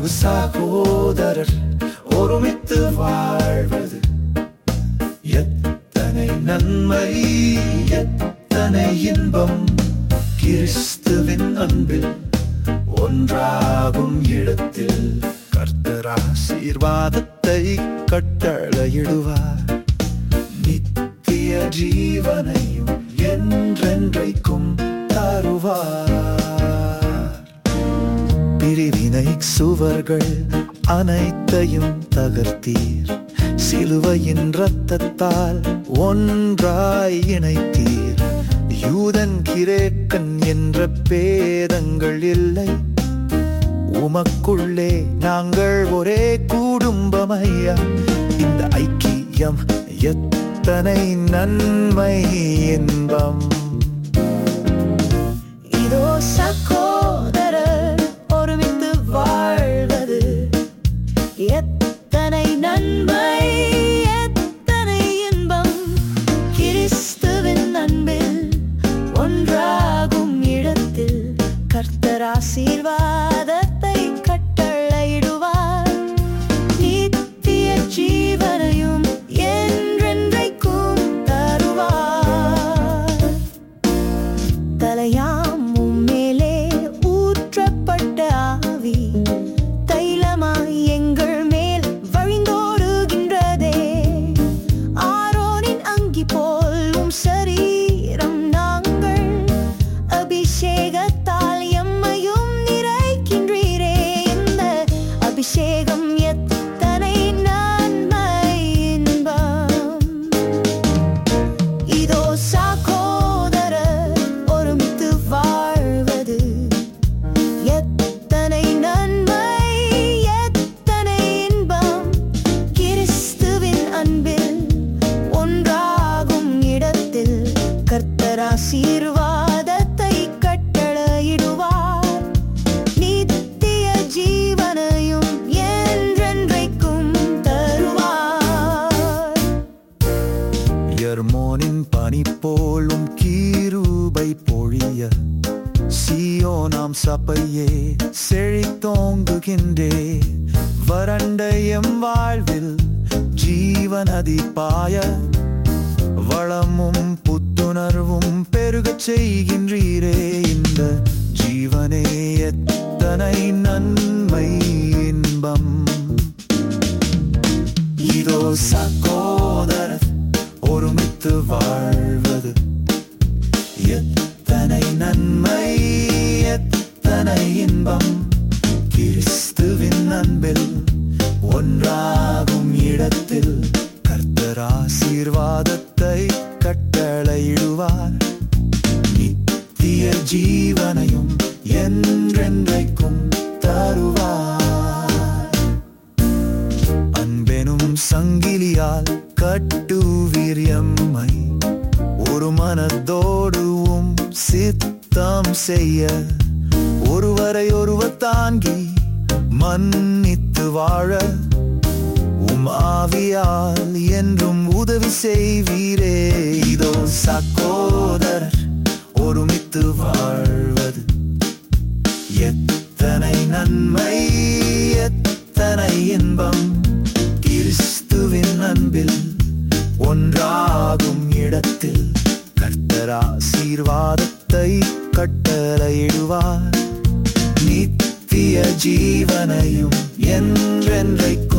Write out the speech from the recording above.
சகோதரர் ஒருமித்து வாழ்வது எத்தனை நன்மை, எத்தனை இன்பம். கிறிஸ்துவின் அன்பில் ஒன்றாகும் இடத்தில் கர்த்தர் ஆசீர்வாதத்தை கட்டளையிடுவார். நித்திய ஜீவனையும் என்றென்றைக்கும் தருவார். பிரிவினை சுவர்கள் அனைத்தையும் தகர்த்தீர். சிலுவையின் இரத்தத்தால் ஒன்றாய் இணைத்தீர். யூதன் கிரேக்கன் என்ற பேதங்கள் இல்லை. உமக்குள்ளே நாங்கள் ஒரே குடும்பமையா. இந்த ஐக்கியம் எத்தனை நன்மை, இன்பம். இதோ சகோதரர் ஒருமித்து வாழ்வது எத்தனை நன்மை, எத்தனை இன்பம். கிறிஸ்துவின் அன்பில் ஒன்றாகும் இடத்தில் கர்த்தர் ஆசீர்வாதத்தை கட்டளையிடுவார். நித்திய ஜீவனையும் என்றென்றைக்கும் தருவார். தலையாம் உம்மேலே ஊற்றப்பட்ட ஆவி தைலமாய் எங்கள் மேல் வழிந்தோடுகின்றதே. ஆரோனின் அங்கி போல் சரீரம் நாங்கள் அபிஷேகத்தால் எம்மையும் நிறைக்கின்றீரே. இந்த அபிஷேகம் எத்தனை நன்மை, இன்பம். இதோ சகோதரர் ஒருமித்து வாழ்வது எத்தனை நன்மை, எத்தனை இன்பம். கிறிஸ்துவின் அன்பில் ஒன்றாகும் இடத்தில் கர்த்தர் ஆசீர்வாதத்தை கட்டளையிடுவார். நித்திய ஜீவனையும் என்றென்றைக்கும் தருவார். எர்மோனின் பனி போலும் கிருபை பொழிய சீயோனாம் சபையே செழித்தோங்குகின்றே. வறண்ட எம் வாழ்வில் ஜீவநதி பாய வளமும் புத்துணர்வும் பெருகச் செய்கின்றீரே. இந்த ஜீவனே எத்தனை நன்மை, இன்பம். இதோ சகோதரர் ஒருமித்து வாழ்வது எத்தனை நன்மை, எத்தனை இன்பம். கிறிஸ்துவின் அன்பில் ஒன்றாகும் இடத்தில் கர்த்தர் ஆசீர்வாதத்தை கட்டளையிடுவார். நித்திய ஜீவனையும் என்றென்றைக்கும் தருவார். அன்பெனும் சங்கிலியால் கட்டுவீர் எம்மை. ஒரு மனதோடுவும் சித்தம் செய்ய ஒருவரை ஒருவர் தாங்கி மன்னித்து வாழ உம் ஆவியால் என்றும் உதவி செய்வீரே. இதோ சகோதரர் ஒருமித்து வாழ்வது எத்தனை நன்மை, எத்தனை இன்பம். கிறிஸ்துவின் அன்பில் ஒன்றாகும் இடத்தில் கர்த்தர் ஆசீர்வாதத்தை கட்டளையிடுவார். நித்திய ஜீவனையும் என்றென்றைக்கும்